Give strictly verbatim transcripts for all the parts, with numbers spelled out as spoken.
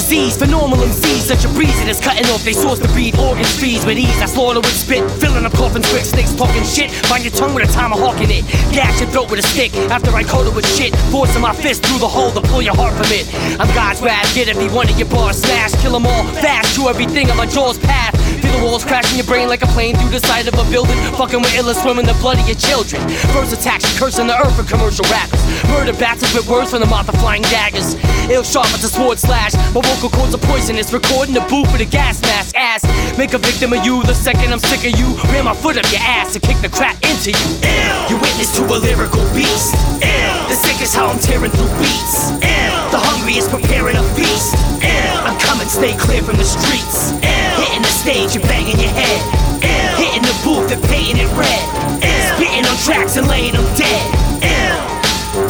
C's for normal M Cs. Such a breeze that's cutting off they source to breed organs fees with ease. I slaughter with spit, filling up coffins quick. Snakes talking shit, find your tongue with a tomahawk in it. Gash your throat with a stick after I coat it with shit. Forcing my fist through the hole to pull your heart from it. I'm God's wrath, get every one of your bars smashed. Kill them all fast, chew everything on my jaw's path. Feel the walls crashing your brain like a plane through the side of a building. Fucking with illa, swimming the blood of your children. First attacks, cursing the earth for commercial rappers. Murder battles with words from the mouth of flying daggers. Ill sharp as a sword slash. My vocal cords are poisonous. Recording the booth with a gas mask. Ass, make a victim of you the second I'm sick of you. Ram my foot up your ass and kick the crap into you. Ew. You witness to a lyrical beast. Ew. The sick is how I'm tearing through beats. Ew. The hungry is preparing a feast. Ew. I'm coming, stay clear from the streets. Ew. Hitting the stage and banging your head. Ew. Hitting the booth and painting it red. Ew. Spitting on tracks and laying them dead. Ew.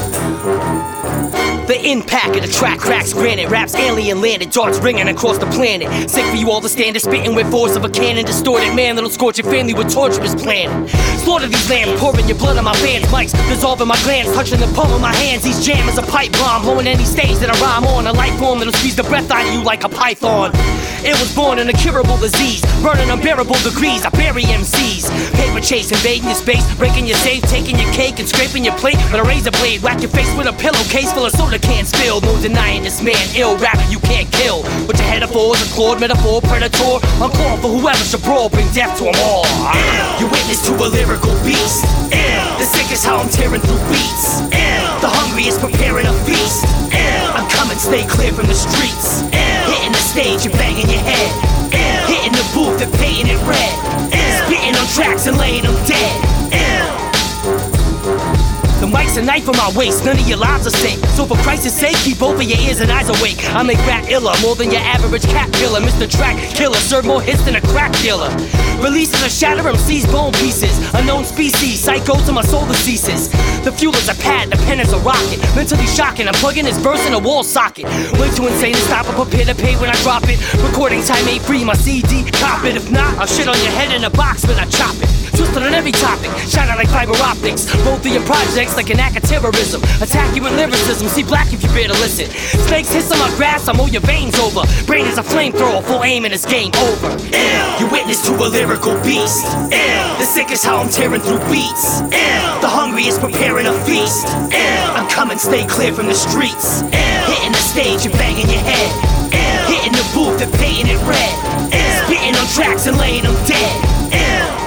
The impact of the track cracks granite. Raps alien landed, darts ringing across the planet. Sick for you all to stand and spitting with force of a cannon. Distorted man that'll scorch your family with torturous planning. Slaughter these lambs, pouring your blood on my band's mics. Dissolving my glands, touching the palm of my hands. These jam is a pipe bomb, blowing any stage that I rhyme on. A life form that'll squeeze the breath out of you like a python. It was born an incurable disease, burning unbearable degrees. I bury M Cs. Paper chase, invading your space, breaking your safe, taking your cake and scraping your plate with a razor blade. Whack your face with a pillowcase full of soda cans filled. No denying this man, ill rapper you can't kill. But your head of fours, a clawed metaphor, predator. I'm calling for whoever should brawl, bring death to them all. Ew. You witness to a lyrical beast. Ew. The sick is how I'm tearing through beats. Ew. The hungry is preparing a feast. Ew. I'm coming, stay clear from the streets. Ew. Hitting the stage and banging your head. Ew. Hitting the booth and painting it red. Ew. Spitting on tracks and laying them dead. Ew. The mic's a knife on my waist, none of your lives are safe. So for Christ's sake, keep both of your ears and eyes awake. I make rap iller, more than your average cat killer. Mister Track Killer, serve more hits than a crack dealer. Releases a shatter M C's bone pieces. Unknown species, psycho to my soul ceases. The fuel is a pad, the pen is a rocket. Mentally shocking, I'm plugging this verse in a wall socket. Way too insane to stop or prepare to pay when I drop it. Recording time ain't free, my C D, cop it. If not, I'll shit on your head in a box when I chop it. Twisted on every topic, shine out like fiber optics. Roll through your projects like an act of terrorism. Attack you with lyricism, see black if you bear to listen. Snakes hiss on my grass, I mow your veins over. Brain is a flamethrower, full aim and it's game over. Ew. You witness to a lyrical beast. Ew. The sick is how I'm tearing through beats. Ew. The hungry is preparing a feast. Ew. I'm coming, stay clear from the streets. Ew. Hitting the stage and banging your head. Ew. Hitting the booth and painting it red. Ew. Spitting on tracks and laying them dead. Ew.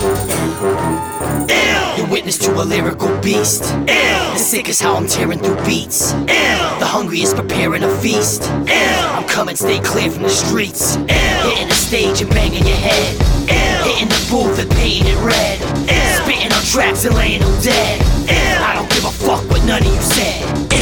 You witness to a lyrical beast. Ew. The sick is how I'm tearing through beats. Ew. The hungry is preparing a feast. Ew. I'm coming, stay clear from the streets. Ew. Hitting the stage and banging your head. Ew. Hitting the booth and painting it red. Ew. Spitting on tracks and laying them dead. Ew. I don't give a fuck what none of you said.